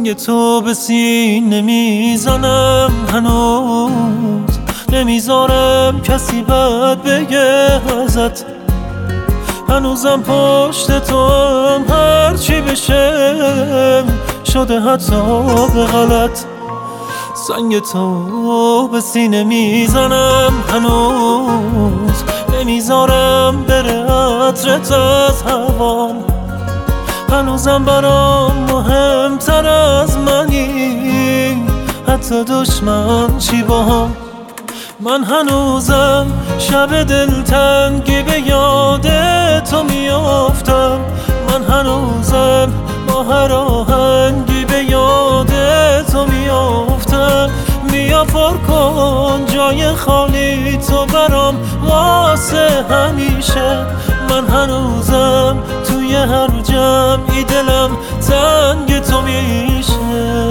زنگ تو به سینه میزنم، هنوز نمیذارم کسی بد بگه ازت. هنوزم پشت تو هم هرچی بشه شده حتی به غلط. زنگ تو به سینه میزنم، هنوز نمیذارم بره عطرت از هوام. هنوزم برام مهمتر از منی، حتی دشمن چی باهم. من هنوزم شب دلتنگی به یاد تو میافتم. من هنوزم با هر آهنگی به یاد تو میافتم. بیا پر کن جای خالی تو برام واسه همیشه. من هنوزم توی هر جمعی دلم تنگ تو میشه.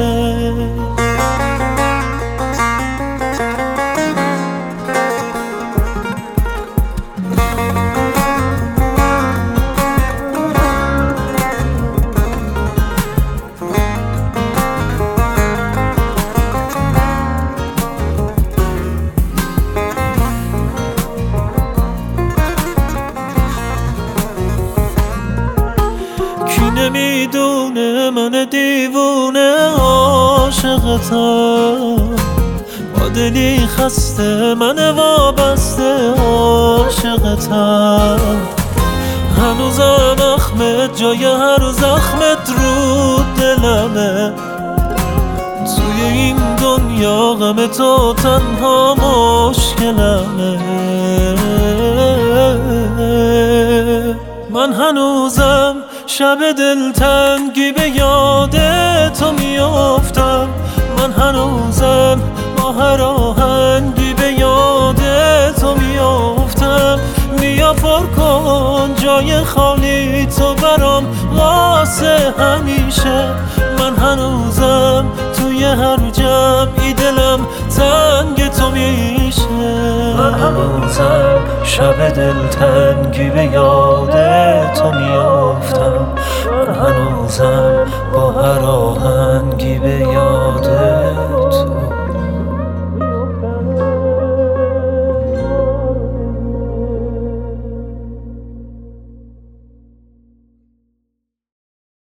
نمیدونه من دیوونه عاشقتم، با دلی خسته من وابسته عاشقتم. هنوزم اخمت جای هر زخمت رو دلمه. توی این دنیا غم تو تنها مشکلمه. من هنوزم شب دلتنگی به یاد تو میافتم. من هنوزم با هر آهنگی به یاد تو میافتم. بیا پر کن جای خالی تو برام واسه همیشه. من هنوزم توی هر جمعی دلم تنگ تو میشه. من هنوزم شب دلتنگی به یاد تو میافتم. من هنوزم با هر آهنگی به یاد